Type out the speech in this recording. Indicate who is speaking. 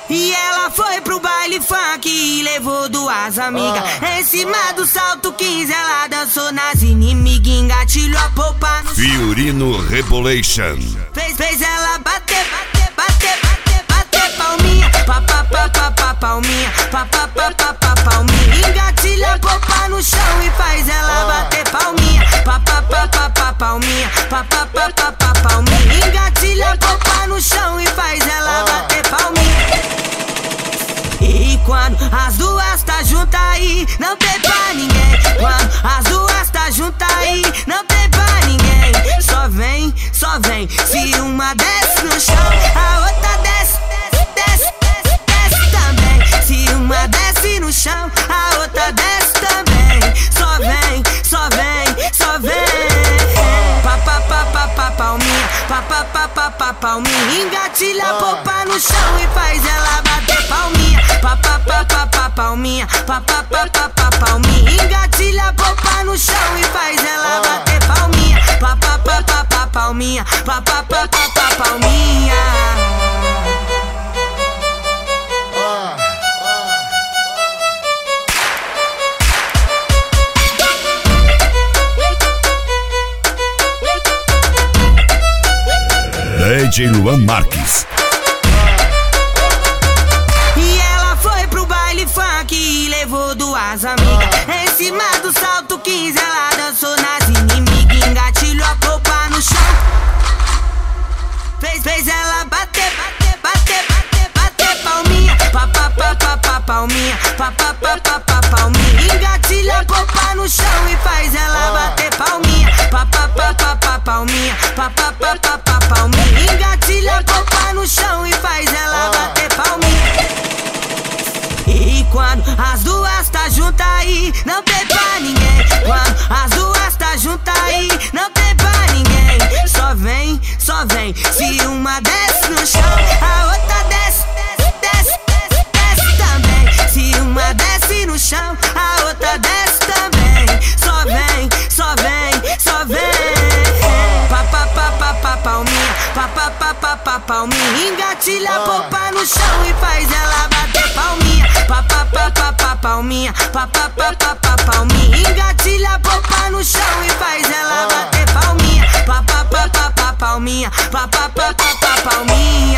Speaker 1: E ela foi pro baile funk e levou duas amigas. Em cima do salto 15 ela dançou nas inimigas, engatilhou a polpa no
Speaker 2: Fiorino Rebolation.
Speaker 1: Fez ela bater palminha, palminha, palminha. Engatilha a polpa no chão e faz ela bater palminha, palminha, palminha. Engatilha a polpa no chão e faz ela bater palminha. E quando as duas tá juntas aí, não tem pra ninguém. Quando as duas tá juntas aí, não tem pra ninguém. Só vem, se uma desce no chão, a outra desce também. Se uma desce no chão, a outra desce também. Só vem, palminha, palminha. Engatilha a polpa no chão e faz ela bater palminha, palminha, palminha. Engatilha a polpa no chão e faz ela bater palminha, palminha, palminha.
Speaker 2: DJ Luan Marques.
Speaker 1: E ela foi pro baile funk e levou duas amigas. Em cima do salto 15 ela dançou nas inimigas, engatilhou a polpa no chão. Fez ela bater palminha, palminha, palminha. Engatilha a polpa no chão e faz ela bater palminha, palminha, palminha. Engatilha a polpa no chão e faz ela bater palminha. E quando as duas tá juntas aí, não tem pra ninguém. Quando as duas tá juntas aí, não tem pra ninguém. Só vem, se uma desce no chão, a outra desce também. Se uma desce no chão, a outra desce também. Só vem, palminha. Engatilha a polpa no chão e faz ela bater palminha, palminha, palminha. Engatilha a polpa no chão e faz ela bater palminha, palminha, palminha.